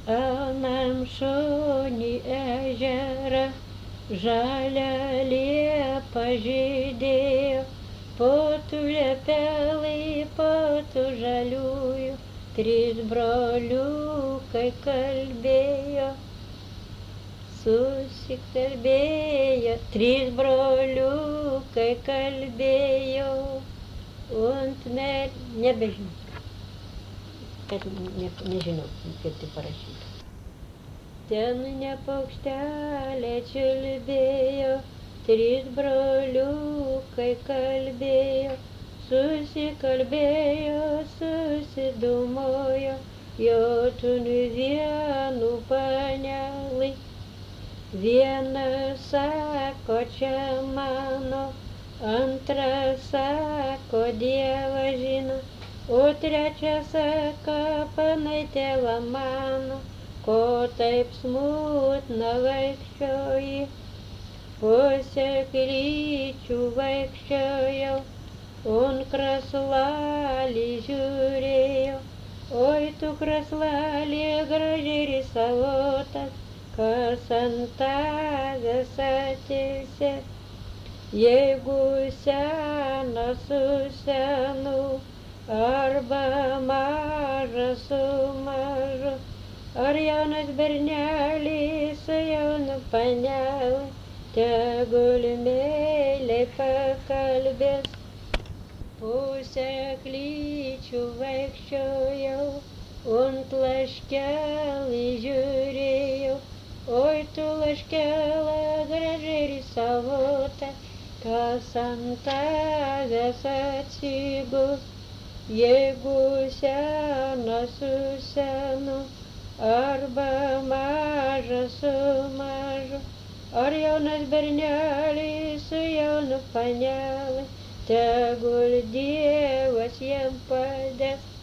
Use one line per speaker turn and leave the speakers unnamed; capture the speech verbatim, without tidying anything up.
Anam šony ežerą žalią liepą žydėjo, po tų liepelai, po tų žaliųjų, trys broliukai kalbėjo. Susikalbėjo, trys broliukai kalbėjo, und mer... Nebežinau. Kad ne, nežinau, kaip tai parašyti. Ten ne paukštelė čiulbėjo, trys broliukai kalbėjo, susikalbėjo, susidūmojo, jo tuni vienu panelai. Vienas sako, čia mano, antras sako, Dievas žino, o trečias sako, panai tėva mano, ko taip smutna vaikščioji. Po seklyčių vaikščiojau, un kraslalį žiūrėjau, oi tu kraslalį gražiai risavotas, kas ant tavęs atilsė. Jeigu senas su senu, arba mažas su mažu, ar jaunas bernelis su jaunu panelė, tegul meiliai pakalbės. Po seklyčių vaikščiojau, und laškelį žiūrėjau, oi tu laškelą gražiai risavota, kas ant tavęs atsiguls. Jeigu senas su senu, arba mažas su mažu, ar jaunas bernelis su jaunu panelė, tegul Dievas jam padės.